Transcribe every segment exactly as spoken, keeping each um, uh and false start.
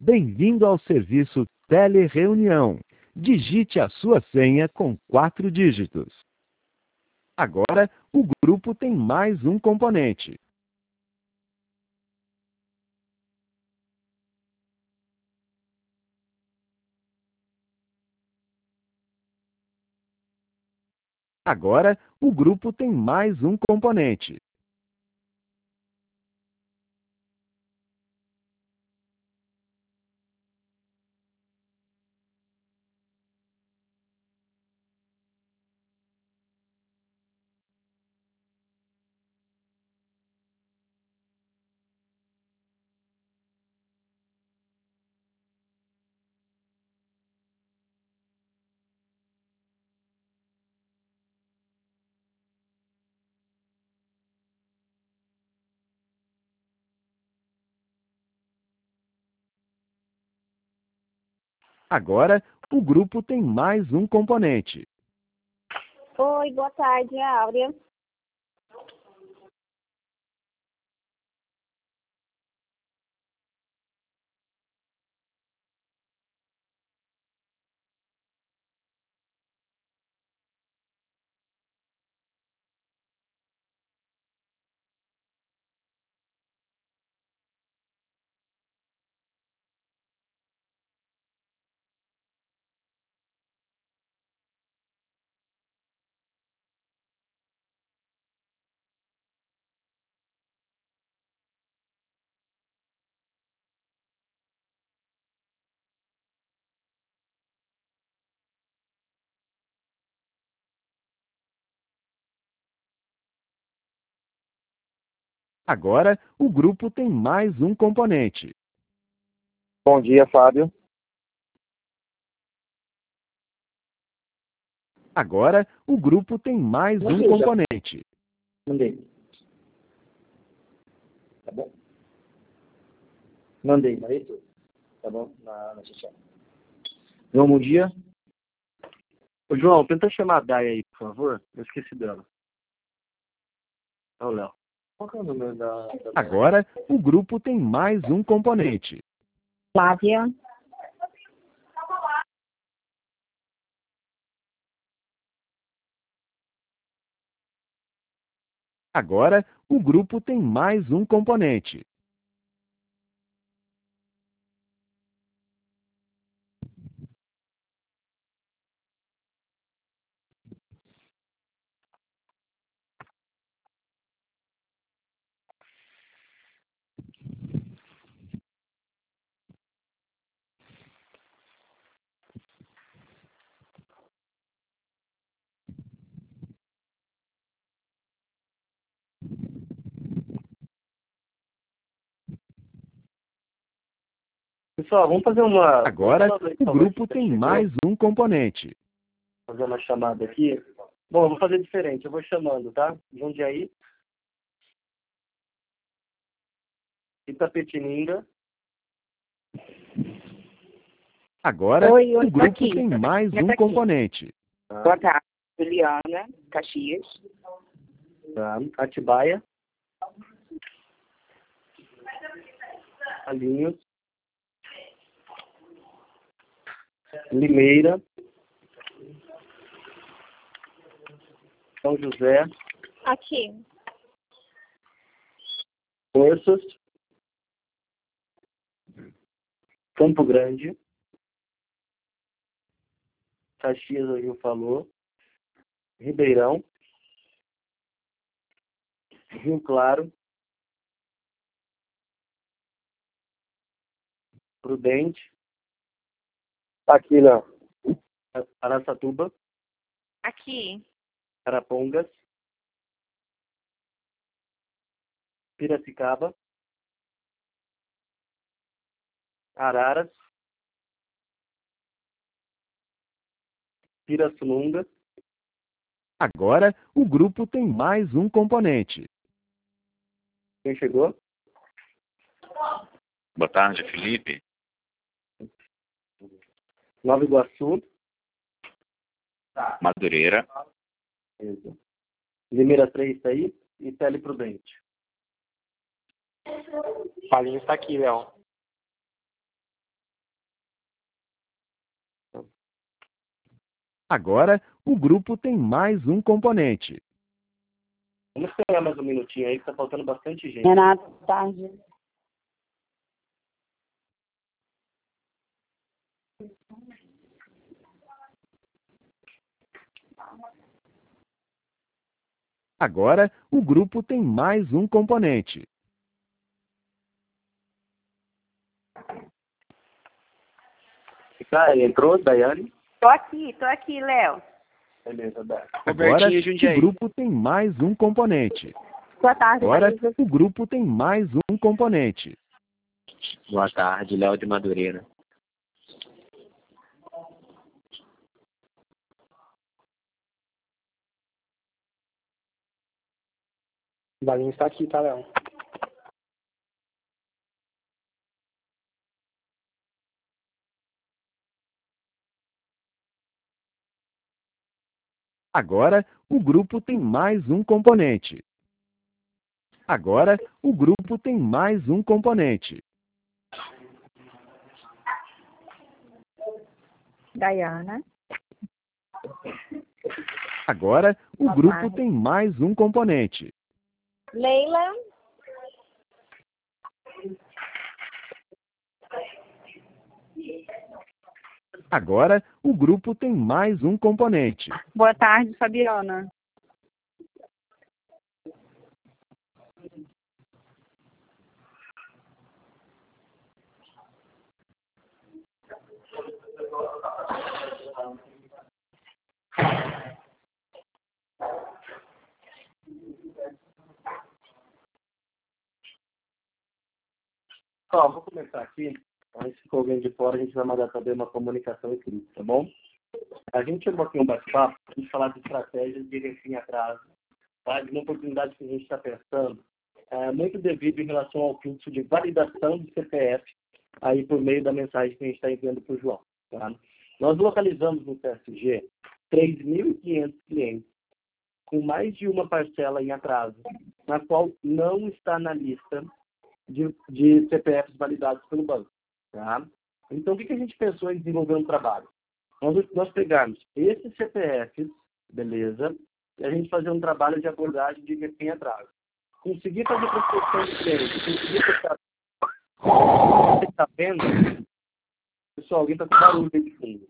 Bem-vindo ao serviço Telereunião. Digite a sua senha com quatro dígitos. Agora, o grupo tem mais um componente. Agora, o grupo tem mais um componente. Agora, o grupo tem mais um componente. Oi, boa tarde, Áurea. Agora, o grupo tem mais um componente. Bom dia, Fábio. Agora, o grupo tem mais um Mandei já. componente. Mandei. Tá bom? Mandei, mandei tudo. Tá bom? Na, na sessão. João, bom dia. Ô, João, tenta chamar a Day aí, por favor. Eu esqueci dela. Ô, Léo. Qual que é o número da... da... Agora, o grupo tem mais um componente. Flávia. Agora, o grupo tem mais um componente. Pessoal, vamos fazer uma... Agora, vamos fazer o uma- grupo tem mais um componente. fazer uma chamada aqui. Bom, eu vou fazer diferente. Eu vou chamando, tá? Jundiaí. Itapetininga. Agora, Oi, o oi, tô grupo aqui. tem mais Já um tá aqui. componente. Boa tarde, Juliana, Caxias. Tá. Atibaia. Alinhos. Limeira. São José. Aqui. Forças. Campo Grande. Caxias, o Rio falou. Ribeirão. Rio Claro. Prudente. Aqui, Léo. Araçatuba. Aqui. Arapongas. Piracicaba. Araras. Pirassununga. Agora, o grupo tem mais um componente. Quem chegou? Boa tarde, Felipe. Nova Iguaçu. Madureira. Isso. Limeira três tá aí. E Tele Prudente. Paulinho está aqui, Léo. Agora, o grupo tem mais um componente. Vamos esperar mais um minutinho aí, que tá faltando bastante gente. Renato, tarde. Agora, o grupo tem mais um componente. Tá, entrou, Daiane? Tô aqui, tô aqui, Léo. Beleza, Daiane. Agora, Robertinho o Jundiaí. grupo tem mais um componente. Boa tarde, Agora, Maísa. o grupo tem mais um componente. Boa tarde, Léo de Madureira. O Valinho está aqui, tá, Léo? Agora, o grupo tem mais um componente. Agora, o grupo tem mais um componente. Dayana. Agora, o Boa grupo tarde. tem mais um componente. Leila. Agora, o grupo tem mais um componente. Boa tarde, Fabiana. Ó, vou começar aqui. Aí, se for alguém de fora, a gente vai mandar também uma comunicação escrita, tá bom? A gente chegou aqui um bate-papo para a gente falar de estratégias de refim atraso, tá? De uma oportunidade que a gente está pensando, é, muito devido em relação ao fluxo de validação de C P F, aí por meio da mensagem que a gente está enviando para o João. Tá? Nós localizamos no P S G três mil e quinhentos clientes com mais de uma parcela em atraso, na qual não está na lista de, de C P Fs validados pelo banco. Tá? Então, o que, que a gente pensou em desenvolver um trabalho? Nós, nós pegarmos esses C P Fs, beleza, e a gente fazer um trabalho de abordagem de refém atraso. Conseguir fazer prospecção de cliente, conseguir fechar. Você está vendo? Pessoal, alguém está com barulho aí de fundo.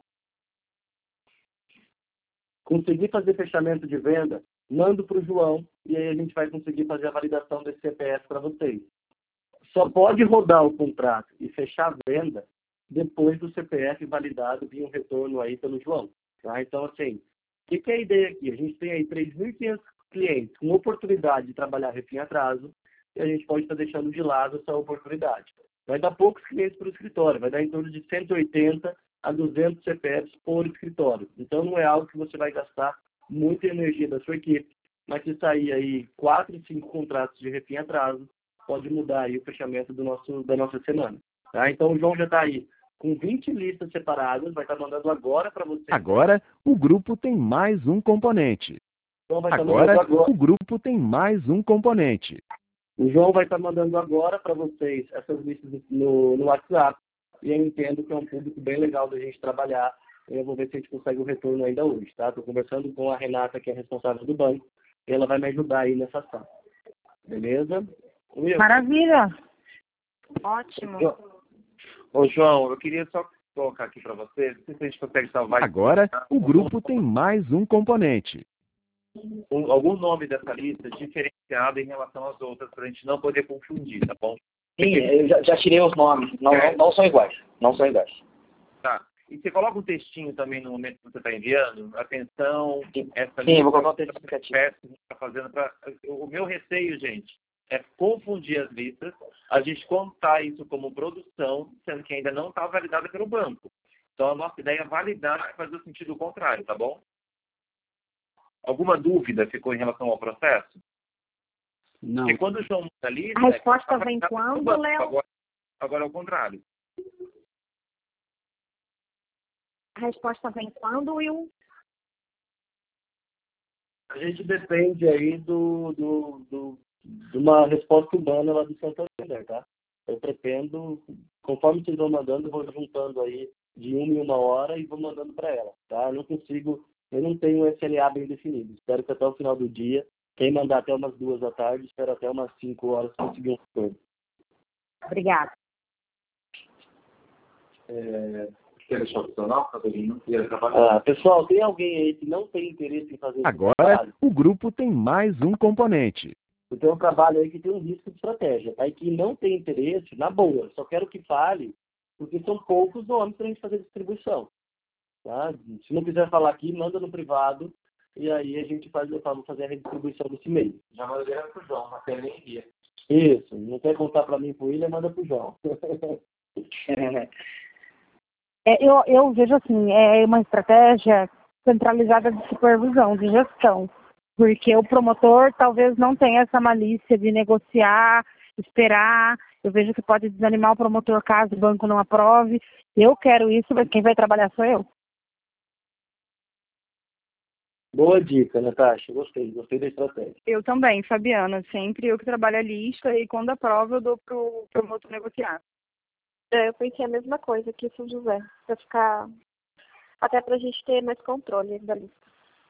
Conseguir fazer fechamento de venda, mando para o João, e aí a gente vai conseguir fazer a validação desse C P F para vocês. Só pode rodar o contrato e fechar a venda depois do C P F validado vir um retorno aí pelo João. Tá? Então, assim, o que, que é a ideia aqui? A gente tem aí três mil e quinhentos clientes com oportunidade de trabalhar refém atraso e a gente pode estar deixando de lado essa oportunidade. Vai dar poucos clientes para o escritório, vai dar em torno de cento e oitenta a duzentos C P Fs por escritório. Então, não é algo que você vai gastar muita energia da sua equipe, mas se sair aí quatro, cinco contratos de refém atraso, pode mudar aí o fechamento do nosso, da nossa semana. Tá? Então, o João já está aí com vinte listas separadas, vai estar mandando agora para você. Agora, o grupo tem mais um componente. Então, vai estar Agora, mandando agora. o grupo tem mais um componente. O João vai estar mandando agora para vocês essas listas no, no WhatsApp. E eu entendo que é um público bem legal da gente trabalhar. Eu vou ver se a gente consegue o retorno ainda hoje, tá? Estou conversando com a Renata, que é responsável do banco, e ela vai me ajudar aí nessa ação. Beleza? Will. Maravilha. Ótimo. Ô, João, eu queria só colocar aqui para você, não sei se a gente consegue salvar Agora, o grupo tem mais um componente. um, algum nome dessa lista diferenciado em relação às outras, para a gente não poder confundir, tá bom? Sim, eu já, já tirei os nomes. Não, não, não são iguais. Não são iguais. Tá. E você coloca um textinho também no momento que você está enviando? Atenção, Sim, essa Sim eu vou colocar um lista texto explicativo. que a gente está fazendo para... O meu receio, gente, é confundir as listas, a gente contar isso como produção, sendo que ainda não está validada pelo banco. Então, a nossa ideia é validar e fazer o sentido contrário, tá bom? Alguma dúvida ficou em relação ao processo? Não. Porque quando o João está ali... A resposta vem quando, Léo? Agora, agora é o contrário. A resposta vem quando, Will? A gente depende aí do, do, do, de uma resposta humana lá do Santander, tá? Eu pretendo, conforme vocês vão mandando, eu vou juntando aí de uma em uma hora e vou mandando para ela, tá? Eu não consigo Eu não tenho um S L A bem definido. Espero que até o final do dia, quem mandar até umas duas da tarde, espero até umas cinco horas conseguir um retorno. Obrigada. É, quer deixar opcional, Catarina? Quer trabalhar? Ah, pessoal, tem alguém aí que não tem interesse em fazer esse Agora, trabalho? o grupo tem mais um componente. Eu tenho um trabalho aí que tem um risco de estratégia. Aí que não tem interesse, na boa, só quero que fale, porque são poucos nomes para a gente fazer distribuição. Tá? Se não quiser falar aqui, manda no privado, e aí a gente faz, vamos fazer a redistribuição desse e-mail. Já mandei para o João, até nem ia. Isso, não quer contar para mim pro William, manda pro João. É, eu, eu vejo assim, é uma estratégia centralizada de supervisão, de gestão. Porque o promotor talvez não tenha essa malícia de negociar, esperar. Eu vejo que pode desanimar o promotor caso o banco não aprove. Eu quero isso, mas quem vai trabalhar sou eu. Boa dica, Natasha. Gostei, gostei da estratégia. Eu também, Fabiana. Sempre eu que trabalho a lista e quando aprova eu dou pro promotor negociar. É, eu pensei a mesma coisa que o São José, para ficar, até para a gente ter mais controle da lista.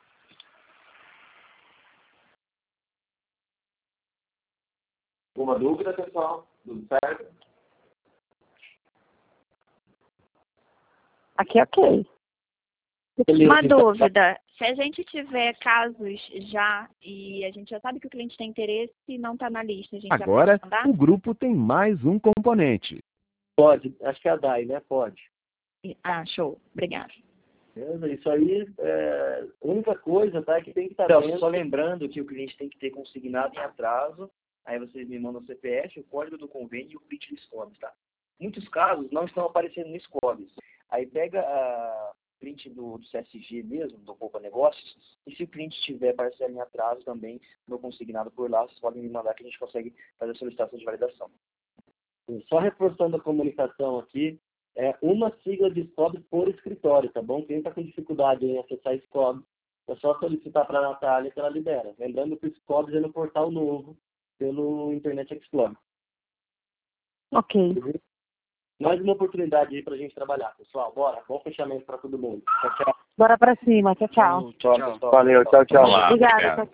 Alguma dúvida, pessoal? Tudo certo? Aqui, ok. Uma dúvida, se a gente tiver casos já e a gente já sabe que o cliente tem interesse e não está na lista, a gente Agora, já pode mandar? o grupo tem mais um componente. Pode, acho que é a Dai, né? Pode. Ah, show. Obrigada. Beleza? Isso aí, é... a única coisa, tá, é que tem que estar Então, dentro... só lembrando que o cliente tem que ter consignado em atraso, aí vocês me mandam o C P F, o código do convênio e o print do SCOBS, tá? Muitos casos não estão aparecendo no SCOBS. Aí pega a print do, do C S G mesmo, do Poupa Negócios, e se o cliente tiver parcela em atraso também, no consignado por lá, vocês podem me mandar que a gente consegue fazer a solicitação de validação. Só reforçando a comunicação aqui, é uma sigla de SCOBS por escritório, tá bom? Quem está com dificuldade em acessar SCOBS, é só solicitar para a Natália que ela libera. Lembrando que o SCOBS é no portal novo, pelo Internet Explorer. Ok. Mais uma oportunidade aí para a gente trabalhar, pessoal. Bora, bom fechamento para todo mundo. Tchau, tchau. Bora pra cima. Tchau, tchau. Tchau, pessoal. Valeu, tchau, tchau. Obrigada. Tchau, tchau.